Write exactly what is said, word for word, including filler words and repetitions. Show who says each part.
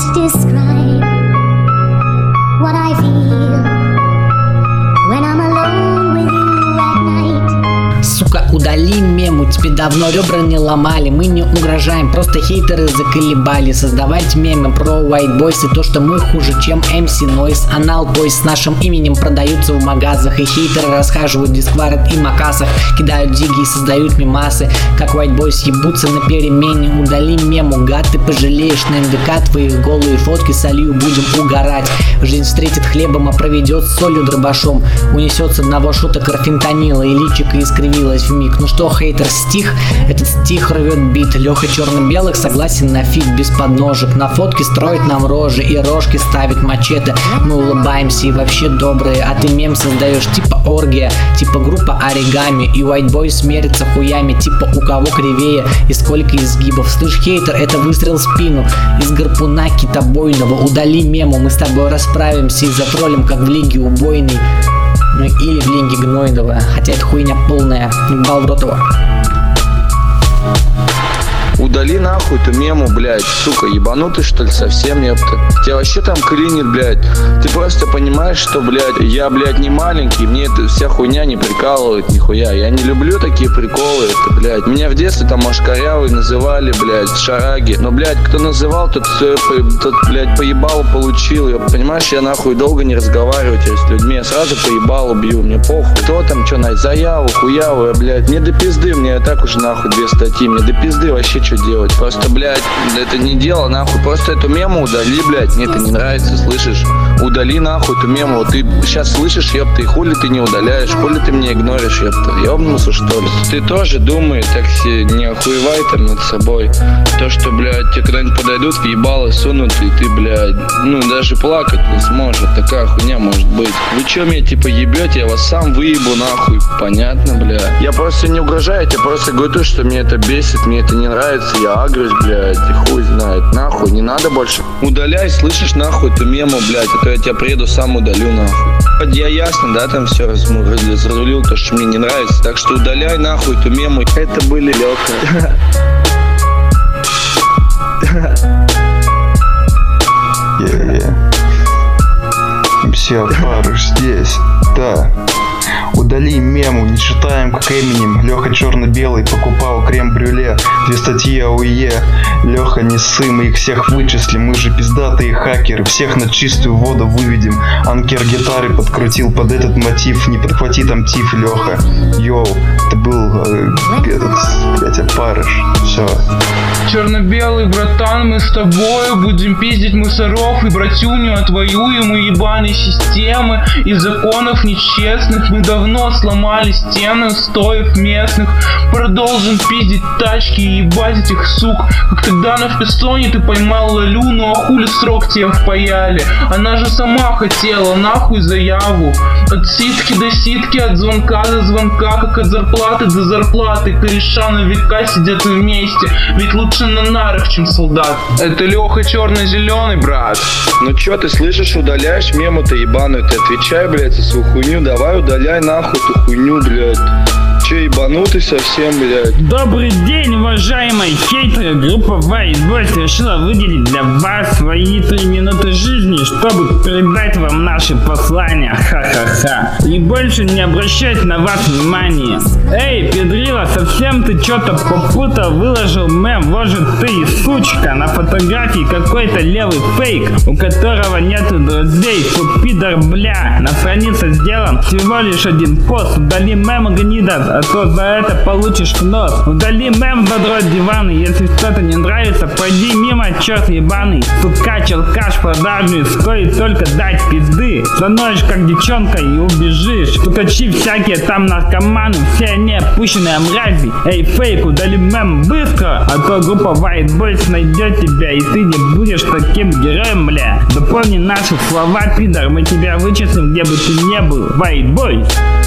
Speaker 1: describe what I feel when I'm alone with you at night.
Speaker 2: Сука, удали мему, тебе давно ребра не ломали. Мы не угрожаем, просто хейтеры заколебали создавать мемы про White Boys и то, что мы хуже, чем эм си Noise. Анал Boys с нашим именем продаются в магазах, и хейтеры расхаживают в дисквард и макасах, кидают диги и создают мемасы, как White Boys ебутся на перемене. Удали мему, гад, ты пожалеешь. На эн дэ ка твои голые фотки солью будем угорать. Жизнь встретит хлебом, а проведет с солью дробашом. Унесет с одного шута карфентанила, и личико искривилось вмиг. Ну что, хейтер, стих? Этот стих рвет бит. Леха черно-белых согласен на фит без подножек. На фотке строит нам рожи и рожки ставит мачете. Мы улыбаемся и вообще добрые, а ты мем создаешь типа оргия, типа группа оригами. И White Boys мерится хуями, типа у кого кривее и сколько изгибов. Слышь, хейтер, это выстрел в спину из гарпуна китобойного. Удали мему, мы с тобой расправимся и затроллим, как в лиге убойной. Ну или в лиге гнойного, хотя это хуйня полная. Ебал в рот его.
Speaker 3: Удали нахуй эту мему, блядь, сука, ебанутый что ли совсем, ёпта? Тебя вообще там клинит, блядь. Ты просто понимаешь, что, блядь, я, блядь, не маленький, мне эта вся хуйня не прикалывает нихуя. Я не люблю такие приколы, это, блядь. Меня в детстве там машкарявый называли, блядь, шараги. Но, блядь, кто называл, тот, тот, блядь, поебало получил. Я, понимаешь, я нахуй долго не разговариваю с людьми, я сразу поебало бью, мне похуй. Кто там, что, на заяву, хуяву, я, блядь, мне до пизды, мне так уже нахуй две статьи, мне до пизды вообще что делать. Просто, блядь, это не дело, нахуй. Просто эту мему удали, блядь. Мне это не нравится, слышишь? Удали нахуй эту мему. Ты сейчас слышишь, ёпта, и хули ты не удаляешь, хули ты меня игноришь, ёпта. Ёбнулся, что ли? Ты тоже думай, так не охуевай там над собой. То, что, блядь, тебе когда-нибудь подойдут, в ебало сунут, и ты, блядь, ну, даже плакать не сможет. Такая хуйня может быть. Вы чё меня, типа, ебете? Я вас сам выебу, нахуй. Понятно, блядь? Я просто не угрожаю, я тебе просто говорю, что мне это бесит, мне это не нравится. Я агрюсь, блядь, и хуй знает. Нахуй, не надо больше. Удаляй, слышишь, нахуй эту мему, блядь, а то я тебя приеду, сам удалю, нахуй. Я ясно, да, там все разрулил, то, что мне не нравится. Так что удаляй, нахуй эту мему. Это были Леха.
Speaker 4: Все, Парыш здесь, да. Удали мему, не читаем как Эминем. Леха черно-белый покупал крем-брюле. Две статьи АОЕ. Леха, не ссы, мы их всех вычислим. Мы же пиздатые хакеры, всех на чистую воду выведем. Анкер гитары подкрутил под этот мотив. Не подхвати там тиф, Леха. Йоу, это был э, этот, блядь, Парыш. Все.
Speaker 5: Черно-белый, братан, мы с тобой будем пиздить мусоров и братюню отвоюем у ебаной системы и законов нечестных. Мы давно сломали стены устоев местных. Продолжим пиздить тачки и ебать этих сук. Как тогда на Вписоне ты поймал Лалю, ну а хули срок тебе впаяли? Она же сама хотела, нахуй заяву. От ситки до ситки, от звонка до звонка, как от зарплаты до зарплаты. Кореша на века сидят вместе, ведь лучше на нарах, чем солдат. Это Леха черно-зеленый, брат.
Speaker 3: Ну чё, ты слышишь, удаляешь мему-то ебаную? Ты отвечай, блядь, за свою хуйню, давай удаляй нахуй эту хуйню, блядь. Че, ебанутый совсем, блядь?
Speaker 6: Добрый день, уважаемые хейтеры. Группа White Boys решила выделить для вас свои три минуты жизни, чтобы передать вам наши послания. Ха-ха-ха. И больше не обращать на вас внимания. Эй, педрила, совсем ты что-то попутал? Выложил мем, может ты, сучка, на фотографии какой-то левый фейк, у которого нету друзей. Фу, пидор, бля. На странице сделан всего лишь один пост. Удали мем, гнида, а то за это получишь в нос. Удали мем, задрот диваны. Если что-то не нравится, пройди мимо, черт ебаный. Сука, челкаш продажный, стоит только дать пизды. Становишь как девчонка и убежишь. Стукачи всякие там наркоманы, все они опущенные мрази. Эй, фейк, удали мем быстро, а то группа White Boys найдет тебя, и ты не будешь таким героем, бля. Запомни наши слова, пидор, мы тебя вычислим, где бы ты не был. White Boys.